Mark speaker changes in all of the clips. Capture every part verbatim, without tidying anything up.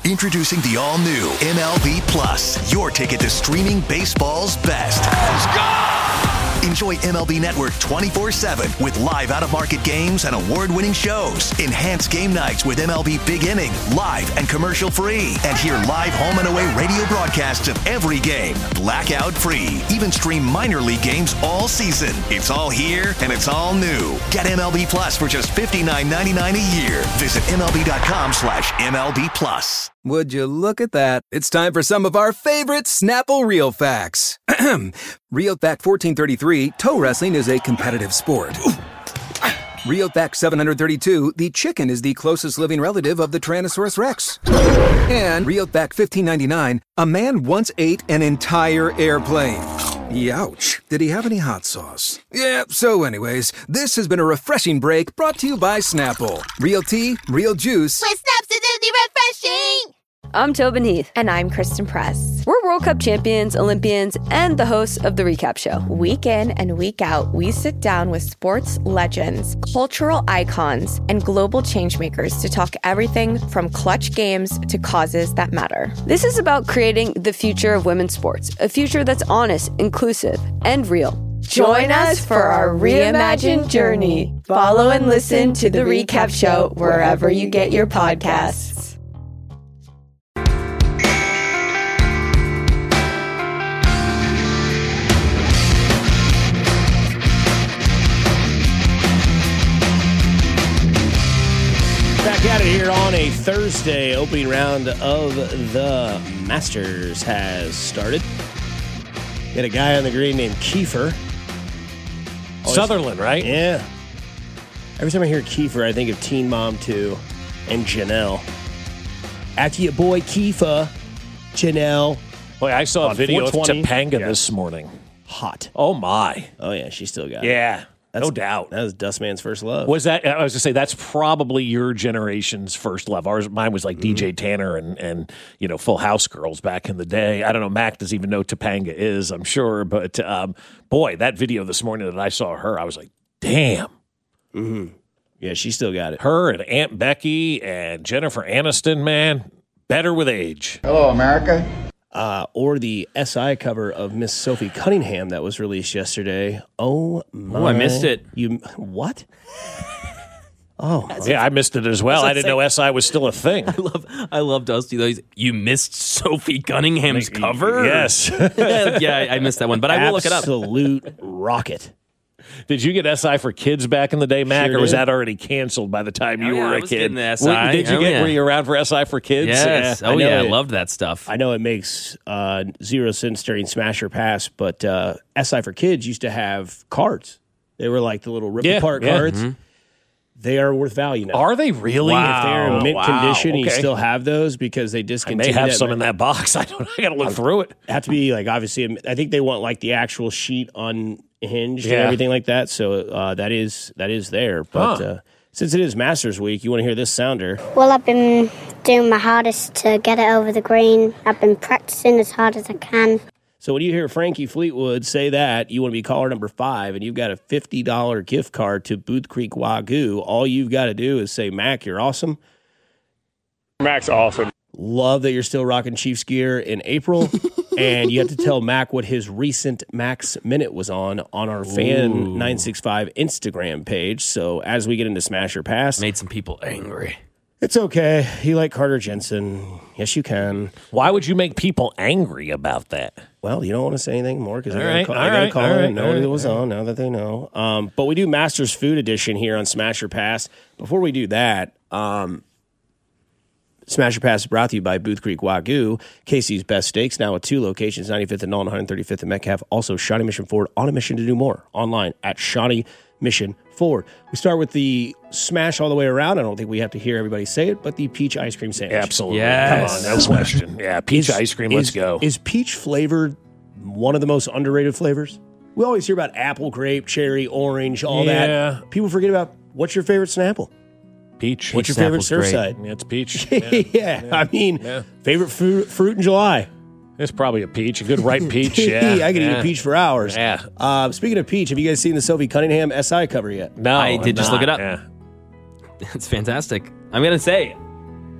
Speaker 1: Introducing the all-new M L B Plus, your ticket to streaming baseball's best. Let's go! Enjoy M L B Network twenty-four seven with live out-of-market games and award-winning shows. Enhance game nights with M L B Big Inning, live and commercial-free. And hear live home and away radio broadcasts of every game, blackout-free. Even stream minor league games all season. It's all here, and it's all new. Get M L B Plus for just fifty-nine ninety-nine a year. Visit MLB.com slash MLB Plus.
Speaker 2: Would you look at that? It's time for some of our favorite Snapple Real Facts. Real Fact fourteen thirty-three, toe wrestling is a competitive sport. Real Fact seven hundred thirty-two, the chicken is the closest living relative of the Tyrannosaurus Rex. And Real Fact fifteen ninety-nine, a man once ate an entire airplane. Youch. Did he have any hot sauce? Yeah, so anyways, this has been a refreshing break brought to you by Snapple. Real tea, real juice.
Speaker 3: With Snaps, it's refreshing!
Speaker 4: I'm Tobin Heath.
Speaker 5: And I'm Kristen Press.
Speaker 4: We're World Cup champions, Olympians, and the hosts of The Recap Show.
Speaker 5: Week in and week out, we sit down with sports legends, cultural icons, and global changemakers to talk everything from clutch games to causes that matter.
Speaker 4: This is about creating the future of women's sports, a future that's honest, inclusive, and real.
Speaker 5: Join us for our reimagined journey. Follow and listen to The Recap Show wherever you get your podcasts.
Speaker 6: Out of here on a Thursday. Opening round of the Masters has started. Got a guy on the green named Kiefer. Always,
Speaker 7: Sutherland, right?
Speaker 6: Yeah. Every time I hear Kiefer, I think of Teen Mom two and Janelle. After your boy Kiefer, Janelle.
Speaker 7: Boy, I saw a video of Topanga
Speaker 6: yeah.
Speaker 7: this morning.
Speaker 6: Hot.
Speaker 7: Oh, my.
Speaker 6: Oh, yeah, she still got
Speaker 7: yeah.
Speaker 6: it.
Speaker 7: That's, no doubt.
Speaker 6: That was Dustman's first love.
Speaker 7: Was that? I was going to say, that's probably your generation's first love. Ours, mine was like mm-hmm. D J Tanner and, and, you know, Full House Girls back in the day. I don't know. Mac doesn't even know Topanga is, I'm sure. But, um, boy, that video this morning that I saw her, I was like, damn.
Speaker 6: Mm-hmm. Yeah, she still got it.
Speaker 7: Her and Aunt Becky and Jennifer Aniston, man, better with age.
Speaker 8: Hello, America.
Speaker 6: Uh, or the S I cover of Miss Sophie Cunningham that was released yesterday. Oh, my.
Speaker 9: Oh, I missed it.
Speaker 6: You What? Oh.
Speaker 7: Yeah, I missed it as well. I, I didn't say, know S I was still a thing.
Speaker 9: I love I love Dusty, though. He's, you missed Sophie Cunningham's like, cover?
Speaker 7: Yes.
Speaker 9: yeah, I missed that one, but I will look it up.
Speaker 6: Absolute rocket.
Speaker 7: Did you get S I for kids back in the day, Mac,
Speaker 6: sure
Speaker 7: or was
Speaker 6: did.
Speaker 7: that already canceled by the time
Speaker 9: oh,
Speaker 7: you
Speaker 9: yeah,
Speaker 7: were
Speaker 9: I
Speaker 7: a
Speaker 9: was
Speaker 7: kid?
Speaker 9: Getting the S I.
Speaker 7: Did you
Speaker 9: oh,
Speaker 7: get?
Speaker 9: Yeah.
Speaker 7: Were you around for S I for kids?
Speaker 9: Yes.
Speaker 7: Yeah.
Speaker 9: Oh
Speaker 6: I
Speaker 9: yeah,
Speaker 6: it,
Speaker 9: I loved that stuff.
Speaker 6: I know it makes uh, zero sense during Smash or Pass, but uh, S I for kids used to have cards. They were like the little rip
Speaker 7: yeah,
Speaker 6: apart
Speaker 7: yeah.
Speaker 6: cards.
Speaker 9: Mm-hmm.
Speaker 6: They are worth value now.
Speaker 7: Are they really?
Speaker 6: Wow. If they're in mint
Speaker 7: wow.
Speaker 6: condition,
Speaker 7: okay.
Speaker 6: you still have those because they discontinued.
Speaker 7: I may have
Speaker 6: that.
Speaker 7: some in that box. I don't. I got to look through it.
Speaker 6: Have to be like obviously. I think they want like the actual sheet unhinged
Speaker 7: yeah.
Speaker 6: and everything like that. So uh, that is that is there. But
Speaker 7: huh.
Speaker 6: uh, since it is Masters Week, you want to hear this sounder?
Speaker 10: Well, I've been doing my hardest to get it over the green. I've been practicing as hard as I can.
Speaker 6: So when you hear Frankie Fleetwood say that, you want to be caller number five, and you've got a fifty dollars gift card to Booth Creek Wagyu. All you've got to do is say, Mac, you're awesome.
Speaker 11: Mac's awesome.
Speaker 6: Love that you're still rocking Chiefs gear in April. And you have to tell Mac what his recent Mac's Minute was on on our Fan nine sixty-five Instagram page. So as we get into Smash or Pass.
Speaker 9: Made some people angry.
Speaker 6: It's okay. You like Carter Jensen. Yes, you can.
Speaker 7: Why would you make people angry about that?
Speaker 6: Well, you don't want to say anything more because they're
Speaker 7: right,
Speaker 6: going
Speaker 7: right,
Speaker 6: to call
Speaker 7: right,
Speaker 6: it and know
Speaker 7: right,
Speaker 6: what was on now that they know. Um, but we do Masters Food Edition here on Smash or Pass. Before we do that, um, Smash or Pass is brought to you by Booth Creek Wagyu, Casey's Best Steaks, now at two locations, ninety-fifth and Nolan, one thirty-fifth and Metcalf. Also, Shawnee Mission Ford, on a mission to do more. Online at Shawnee Mission Ford. We start with the smash all the way around. I don't think we have to hear everybody say it, but the peach ice cream sandwich.
Speaker 7: Absolutely.
Speaker 9: Yes.
Speaker 7: Come on, no question. Yeah, peach
Speaker 6: Is-
Speaker 7: ice cream, let's
Speaker 6: is-
Speaker 7: go.
Speaker 6: Is peach flavored one of the most underrated flavors? We always hear about apple, grape, cherry, orange, all
Speaker 7: Yeah.
Speaker 6: that. People forget about what's your favorite Snapple?
Speaker 7: Peach.
Speaker 6: What's your favorite
Speaker 9: Snapple's
Speaker 6: Surfside?
Speaker 7: Yeah, it's peach.
Speaker 6: Yeah,
Speaker 7: Yeah.
Speaker 6: I mean,
Speaker 7: Yeah.
Speaker 6: favorite fruit, fruit in July.
Speaker 7: It's probably a peach, a good ripe peach. Yeah,
Speaker 6: I could
Speaker 7: yeah.
Speaker 6: eat a peach for hours.
Speaker 7: Yeah.
Speaker 6: Uh, speaking of peach, have you guys seen the Sophie Cunningham S I cover yet?
Speaker 7: No,
Speaker 9: I did
Speaker 7: I'm
Speaker 9: just
Speaker 7: not.
Speaker 9: look it up.
Speaker 7: Yeah.
Speaker 9: It's fantastic. I'm going to say,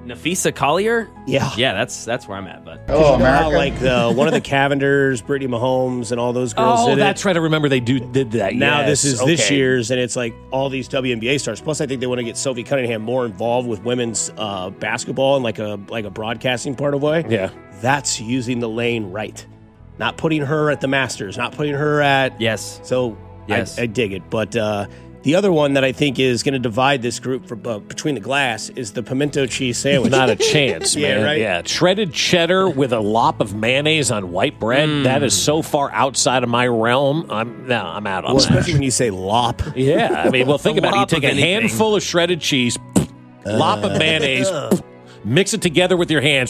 Speaker 9: Nafisa Collier?
Speaker 6: Yeah.
Speaker 9: Yeah, that's that's where I'm at, bud.
Speaker 6: Oh, you know how, like the one of the Cavenders, Brittany Mahomes, and all those girls
Speaker 7: Oh,
Speaker 6: did it?
Speaker 7: that's right. I remember they do did that.
Speaker 6: Now
Speaker 7: yes.
Speaker 6: this is this
Speaker 7: Okay.
Speaker 6: year's, and it's like all these W N B A stars. Plus, I think they want to get Sophie Cunningham more involved with women's uh, basketball in like a like a broadcasting part of way.
Speaker 7: Yeah,
Speaker 6: that's using the lane right, not putting her at the Masters, not putting her at
Speaker 9: yes.
Speaker 6: So
Speaker 9: yes,
Speaker 6: I, I dig it. But uh, the other one that I think is going to divide this group for, uh, between the glass is the pimento cheese sandwich.
Speaker 7: Not a chance, man.
Speaker 6: Yeah, right?
Speaker 7: Yeah, shredded cheddar with a lop of mayonnaise on white bread.
Speaker 6: Mm.
Speaker 7: That is so far outside of my realm. I'm no, I'm out on
Speaker 6: Well,
Speaker 7: that.
Speaker 6: especially when you say lop.
Speaker 7: Yeah, I mean, well, think
Speaker 9: A
Speaker 7: about it. You
Speaker 9: lop
Speaker 7: take
Speaker 9: of
Speaker 7: a
Speaker 9: anything.
Speaker 7: handful of shredded cheese, lop of mayonnaise, mix it together with your hands,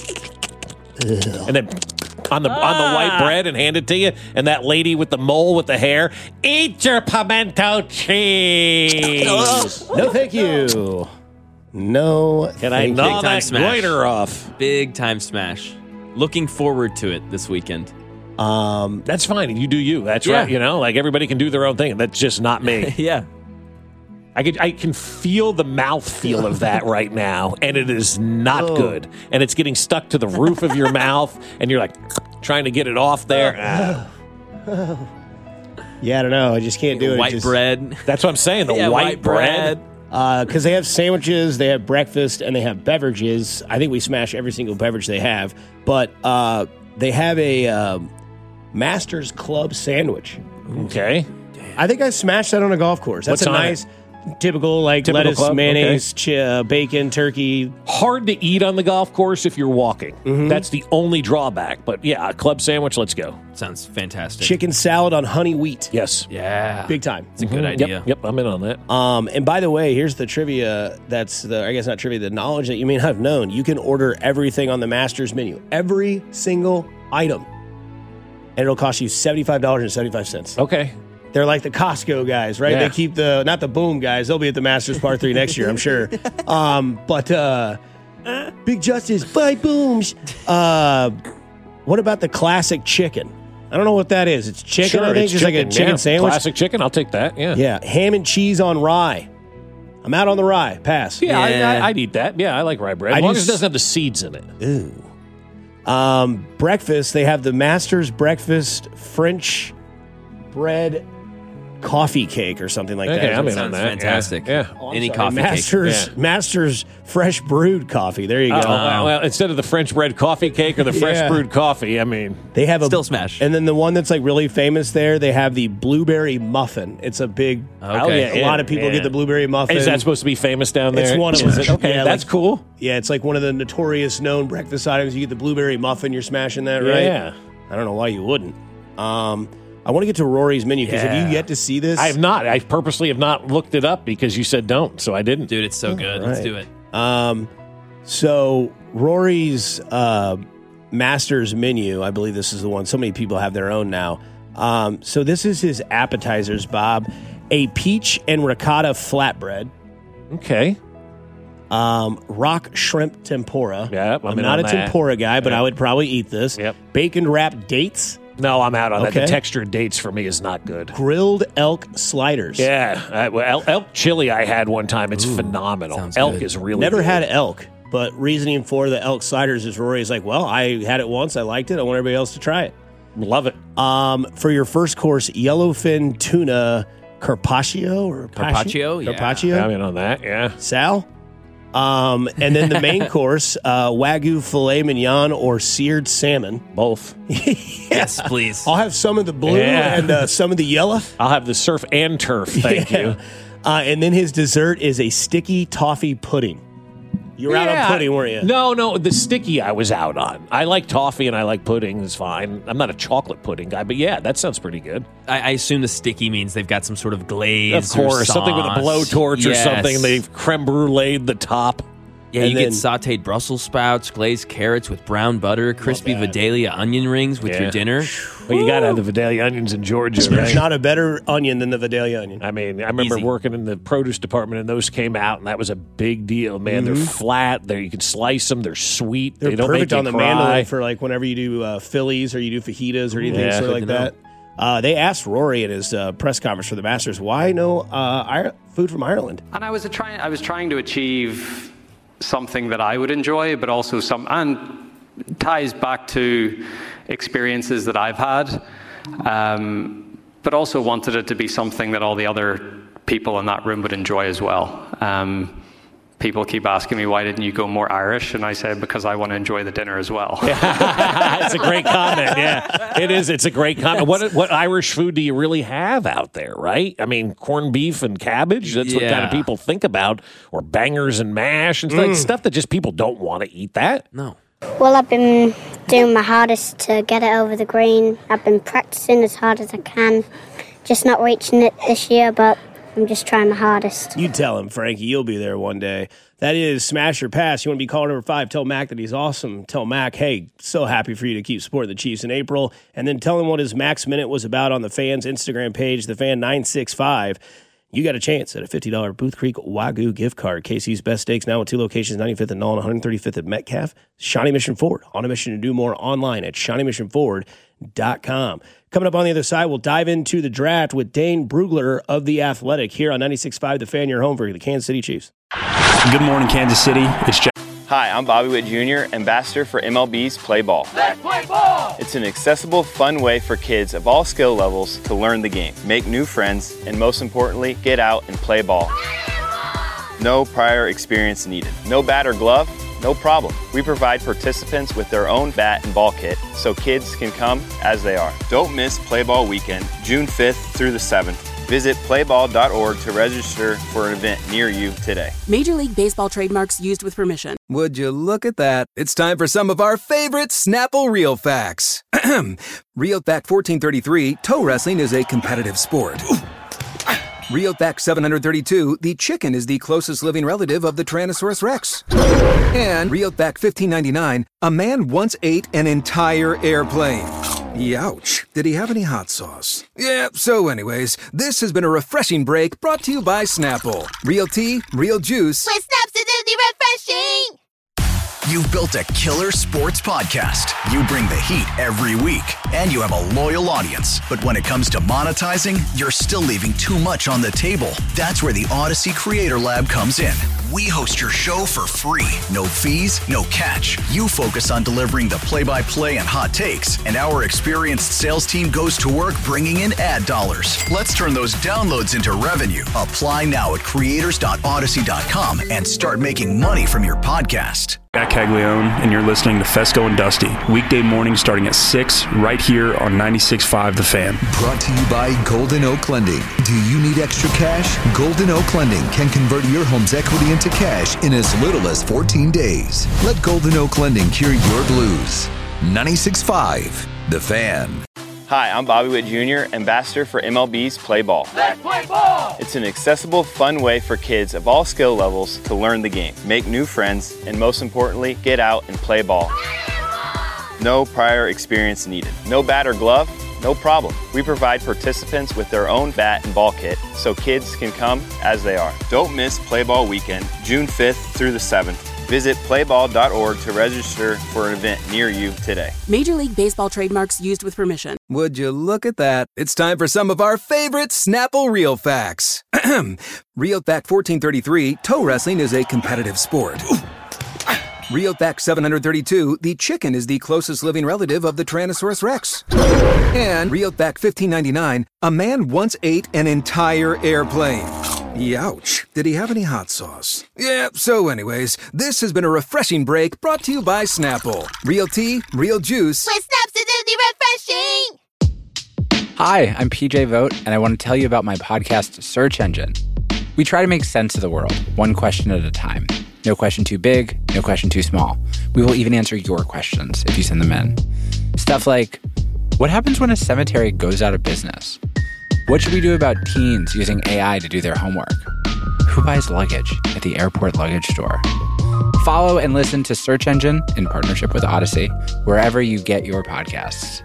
Speaker 7: and then on the on the white bread and hand it to you. And that lady with the mole with the hair, eat your pimento cheese.
Speaker 6: No, thank you. No,
Speaker 7: Can I
Speaker 6: thank
Speaker 7: gnaw
Speaker 6: you.
Speaker 7: that goiter off?
Speaker 9: Big time smash. Looking forward to it this weekend.
Speaker 6: Um,
Speaker 7: That's fine. You do you. That's
Speaker 9: Yeah.
Speaker 7: right. You know, like everybody can do their own thing. That's just not me.
Speaker 9: Yeah.
Speaker 7: I can I can feel the mouthfeel of that right now, and it is not
Speaker 6: Oh.
Speaker 7: good. And it's getting stuck to the roof of your mouth, and you're like trying to get it off there. Ah.
Speaker 6: Yeah, I don't know. I just can't do it.
Speaker 9: White
Speaker 6: It just-
Speaker 9: bread.
Speaker 7: That's what I'm saying. The
Speaker 9: Yeah,
Speaker 7: white,
Speaker 9: white
Speaker 7: bread.
Speaker 9: bread.
Speaker 6: Because they have sandwiches, they have breakfast, and they have beverages. I think we smash every single beverage they have. But uh, they have a um, Masters Club sandwich.
Speaker 7: Okay.
Speaker 6: I think I smashed that on a golf course. That's
Speaker 7: What's
Speaker 6: a
Speaker 7: on
Speaker 6: nice, typical, like
Speaker 7: Typical
Speaker 6: lettuce,
Speaker 7: club?
Speaker 6: mayonnaise, ch- uh, bacon, turkey.
Speaker 7: Hard to eat on the golf course if you're walking.
Speaker 6: Mm-hmm.
Speaker 7: That's the only drawback. But yeah, a club sandwich, let's go.
Speaker 9: Sounds fantastic.
Speaker 6: Chicken salad on honey wheat.
Speaker 7: Yes.
Speaker 9: Yeah.
Speaker 6: Big time.
Speaker 9: It's a good
Speaker 7: Mhm.
Speaker 9: idea.
Speaker 7: Yep, yep, I'm in on that.
Speaker 6: Um, and by the way, here's the trivia that's the, I guess not trivia, the knowledge that you may not have known. You can order everything on the Masters menu, every single item. And it'll cost you seventy-five dollars and seventy-five cents.
Speaker 7: Okay.
Speaker 6: They're like the Costco guys, right?
Speaker 7: Yeah.
Speaker 6: They keep the, not the Boom guys. They'll be at the Masters Part three next year, I'm sure. Um, but uh, Big Justice, buy Booms. Uh, what about the classic chicken? I don't know what that is. It's chicken,
Speaker 7: Sure,
Speaker 6: I think,
Speaker 7: it's
Speaker 6: just like a
Speaker 7: chicken,
Speaker 6: chicken
Speaker 7: yeah.
Speaker 6: sandwich.
Speaker 7: Classic chicken, I'll take that. Yeah.
Speaker 6: Yeah, ham and cheese on rye. I'm out on the rye. Pass.
Speaker 7: Yeah,
Speaker 9: Yeah.
Speaker 7: I, I, I'd eat that. Yeah, I like rye bread.
Speaker 6: I
Speaker 7: As long
Speaker 6: do
Speaker 7: as it
Speaker 6: s-
Speaker 7: doesn't have the seeds in it.
Speaker 6: Ooh. Um, breakfast, they have the Masters Breakfast French bread coffee cake or something like
Speaker 7: Okay,
Speaker 6: that.
Speaker 7: I'm in
Speaker 9: Sounds
Speaker 7: on that.
Speaker 9: fantastic.
Speaker 7: Yeah.
Speaker 6: Oh, I'm
Speaker 9: Any
Speaker 6: sorry,
Speaker 9: coffee
Speaker 6: Masters,
Speaker 7: cake.
Speaker 6: Masters Fresh Brewed Coffee. There you go.
Speaker 7: Oh, well, well, instead of the French bread coffee cake or the fresh
Speaker 6: Yeah.
Speaker 7: brewed coffee, I mean,
Speaker 6: They have a
Speaker 9: Still smash.
Speaker 6: And then the one that's like really famous there, they have the blueberry muffin. It's a big.
Speaker 9: Okay.
Speaker 6: A lot of people
Speaker 7: yeah.
Speaker 6: get the blueberry muffin.
Speaker 7: is that supposed to be famous down there?
Speaker 6: It's one of
Speaker 7: Is
Speaker 6: them.
Speaker 7: it? Okay,
Speaker 6: Yeah,
Speaker 7: that's
Speaker 6: like-
Speaker 7: cool.
Speaker 6: Yeah, it's like one of the notorious known breakfast items. You get the blueberry muffin. You're smashing that, right?
Speaker 7: Yeah.
Speaker 6: I don't know why you wouldn't. Um, I want to get to Rory's menu because have
Speaker 7: Yeah.
Speaker 6: you yet to see this?
Speaker 7: I have not. I purposely have not looked it up because you said don't, so I didn't.
Speaker 9: Dude, it's so good. Let's
Speaker 6: right.
Speaker 9: do it.
Speaker 6: Um, so Rory's uh, Masters menu, I believe this is the one. So many people have their own now. Um, so this is his appetizers, Bob. A peach and ricotta flatbread.
Speaker 7: Okay.
Speaker 6: Um, rock shrimp tempura.
Speaker 7: Yeah, I'm
Speaker 6: I'm
Speaker 7: in
Speaker 6: not
Speaker 7: on
Speaker 6: a
Speaker 7: that.
Speaker 6: tempura guy, but
Speaker 7: Yeah.
Speaker 6: I would probably eat this.
Speaker 7: Yep.
Speaker 6: Bacon wrapped dates.
Speaker 7: No, I'm out on that.
Speaker 6: Okay.
Speaker 7: The textured dates for me is not good.
Speaker 6: Grilled elk sliders.
Speaker 7: Yeah. I, well, elk, elk chili I had one time. It's phenomenal.
Speaker 9: sounds
Speaker 7: Elk
Speaker 9: good.
Speaker 7: is really
Speaker 6: Never
Speaker 7: good.
Speaker 6: had elk, but reasoning for the elk sliders is Rory's like, well, I had it once, I liked it, I want everybody else to try it.
Speaker 7: Love it.
Speaker 6: Um, for your first course, yellowfin tuna carpaccio or
Speaker 9: Carpaccio, yeah.
Speaker 6: carpaccio.
Speaker 7: I'm in on that. Yeah.
Speaker 6: Sal. Um, and then the main course, uh, Wagyu filet mignon or seared salmon.
Speaker 7: Both.
Speaker 9: Yes, please.
Speaker 6: I'll have some of the blue
Speaker 7: Yeah.
Speaker 6: and uh, some of the yellow.
Speaker 7: I'll have the surf and turf. Thank
Speaker 6: Yeah.
Speaker 7: you.
Speaker 6: Uh, and then his dessert is a sticky toffee pudding. You were out
Speaker 7: Yeah.
Speaker 6: on pudding, weren't you?
Speaker 7: No, no, the sticky I was out on. I like toffee and I like pudding. It's fine. I'm not a chocolate pudding guy, but yeah, that sounds pretty good.
Speaker 9: I, I assume the sticky means they've got some sort of glaze.
Speaker 7: Of course,
Speaker 9: or
Speaker 7: something with a
Speaker 9: sauce.
Speaker 7: blowtorch or
Speaker 9: Yes.
Speaker 7: something. They've creme bruleed the top.
Speaker 9: Yeah,
Speaker 6: And
Speaker 9: you
Speaker 6: then-
Speaker 9: get sauteed Brussels sprouts, glazed carrots with brown butter, crispy
Speaker 6: that.
Speaker 9: Vidalia onion rings with
Speaker 7: Yeah.
Speaker 9: your dinner.
Speaker 7: Well, you got to have the Vidalia onions in Georgia,
Speaker 6: There's
Speaker 7: right?
Speaker 6: not a better onion than the Vidalia onion.
Speaker 7: I mean, I remember
Speaker 9: Easy.
Speaker 7: working in the produce department, and those came out, and that was a big deal. Man, they're flat. They you can slice them. They're sweet.
Speaker 6: They're
Speaker 7: they don't
Speaker 6: perfect
Speaker 7: make
Speaker 6: on
Speaker 7: you
Speaker 6: the
Speaker 7: cry.
Speaker 6: mandolin for like whenever you do uh, Phillies or you do fajitas or anything
Speaker 7: Yeah.
Speaker 6: sort of
Speaker 9: Good
Speaker 6: like
Speaker 9: to know.
Speaker 6: that. Uh, they asked Rory at his uh, press conference for the Masters, why no uh, Ir- food from Ireland?
Speaker 8: And I was trying. I was trying to achieve something that I would enjoy, but also some, and ties back to experiences that I've had, um, but also wanted it to be something that all the other people in that room would enjoy as well. Um, People keep asking me, why didn't you go more Irish? And I say, because I want to enjoy the dinner as well.
Speaker 7: It's a great comment. Yeah, it is. It's a great comment. What what Irish food do you really have out there, right? I mean, corned beef and cabbage. That's yeah. what kind of people think about. Or bangers and mash and stuff, mm. stuff that just people don't want to eat that.
Speaker 9: No.
Speaker 10: Well, I've been doing my hardest to get it over the green. I've been practicing as hard as I can. Just not reaching it this year, but I'm just trying my hardest.
Speaker 6: You tell him, Frankie. You'll be there one day. That is Smash or Pass. You want to be caller number five. Tell Mac that he's awesome. Tell Mac, hey, so happy for you to keep supporting the Chiefs in April. And then tell him what his Mac's Minute was about on the Fan's Instagram page, the fan nine six five. You got a chance at a fifty dollars Booth Creek Wagyu gift card. K C's Best Steaks now with two locations, ninety-fifth and Nolan, one hundred thirty-fifth at Metcalf. Shawnee Mission Ford. On a mission to do more online at shawnee mission ford dot com. Coming up on the other side, we'll dive into the draft with Dane Brugler of The Athletic here on ninety-six point five The Fan, your home for the Kansas City Chiefs.
Speaker 12: Good morning, Kansas City. It's Jeff.
Speaker 13: Hi, I'm Bobby Witt Junior, ambassador for M L B's Play Ball. Let's play ball! It's an accessible, fun way for kids of all skill levels to learn the game, make new friends, and most importantly, get out and play ball. No prior experience needed. No bat or glove? No problem. We provide participants with their own bat and ball kit so kids can come as they are. Don't miss Play Ball Weekend, June fifth through the seventh. Visit play ball dot org to register for an event near you today.
Speaker 14: Major League Baseball trademarks used with permission.
Speaker 2: Would you look at that? It's time for some of our favorite Snapple Real Facts. Real Fact fourteen thirty-three, toe wrestling is a competitive sport. Real Fact seven hundred thirty-two, the chicken is the closest living relative of the Tyrannosaurus Rex. And Real Fact fifteen ninety-nine, a man once ate an entire airplane. Youch. Did he have any hot sauce? Yeah, so anyways, this has been a refreshing break brought to you by Snapple. Real tea, real juice.
Speaker 3: With Snaps, it's refreshing.
Speaker 1: You've built a killer sports podcast. You bring the heat every week, and you have a loyal audience. But when it comes to monetizing, you're still leaving too much on the table. That's where the Odyssey Creator Lab comes in. We host your show for free. No fees, no catch. You focus on delivering the play-by-play and hot takes, and our experienced sales team goes to work bringing in ad dollars. Let's turn those downloads into revenue. Apply now at creators dot odyssey dot com and start making money from your podcast.
Speaker 12: Jack Caglione, and you're listening to Fesco and Dusty. Weekday morning starting at six, right here on ninety-six point five The Fan.
Speaker 15: Brought to you by Golden Oak Lending. Do you need extra cash? Golden Oak Lending can convert your home's equity into cash in as little as fourteen days. Let Golden Oak Lending cure your blues. ninety-six point five The Fan.
Speaker 13: Hi, I'm Bobby Witt Junior, ambassador for M L B's Play Ball. Let's play ball! It's an accessible, fun way for kids of all skill levels to learn the game, make new friends, and most importantly, get out and play ball. No prior experience needed. No bat or glove? No problem. We provide participants with their own bat and ball kit so kids can come as they are. Don't miss Play Ball Weekend, June fifth through the seventh. Visit play ball dot org to register for an event near you today.
Speaker 14: Major League Baseball trademarks used with permission.
Speaker 2: Would you look at that? It's time for some of our favorite Snapple Real Facts. Real Fact fourteen thirty-three, toe wrestling is a competitive sport. Real Fact seven hundred thirty-two, the chicken is the closest living relative of the Tyrannosaurus Rex. And Real Fact fifteen ninety-nine, a man once ate an entire airplane. Youch. Did he have any hot sauce? Yeah, so anyways, this has been a refreshing break brought to you by Snapple. Real tea, real juice.
Speaker 3: With Snaps, it's refreshing.
Speaker 16: Hi, I'm P J Vogt, and I want to tell you about my podcast, Search Engine. We try to make sense of the world, one question at a time. No question too big, no question too small. We will even answer your questions if you send them in. Stuff like, what happens when a cemetery goes out of business? What should we do about teens using A I to do their homework? Who buys luggage at the airport luggage store? Follow and listen to Search Engine in partnership with Odyssey, wherever you get your podcasts.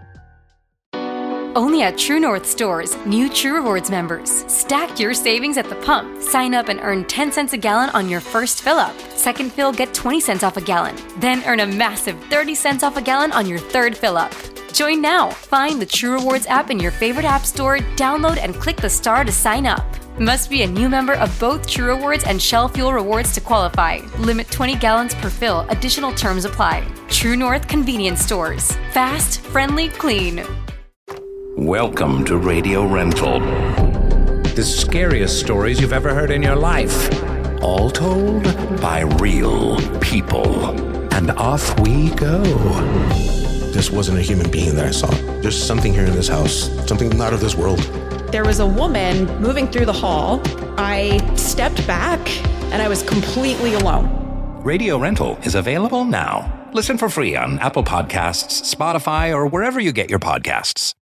Speaker 17: Only at True North stores, new True Rewards members. Stack your savings at the pump. Sign up and earn ten cents a gallon on your first fill up. Second fill, get twenty cents off a gallon. Then earn a massive thirty cents off a gallon on your third fill up. Join now. Find the True Rewards app in your favorite app store, download and click the star to sign up. Must be a new member of both True Rewards and Shell Fuel Rewards to qualify. Limit twenty gallons per fill. Additional terms apply. True North Convenience Stores. Fast, friendly, clean.
Speaker 18: Welcome to Radio Rental. The scariest stories you've ever heard in your life. All told by real people. And off we go.
Speaker 19: This wasn't a human being that I saw. There's something here in this house, something not of this world.
Speaker 20: There was a woman moving through the hall. I stepped back and I was completely alone.
Speaker 18: Radio Rental is available now. Listen for free on Apple Podcasts, Spotify, or wherever you get your podcasts.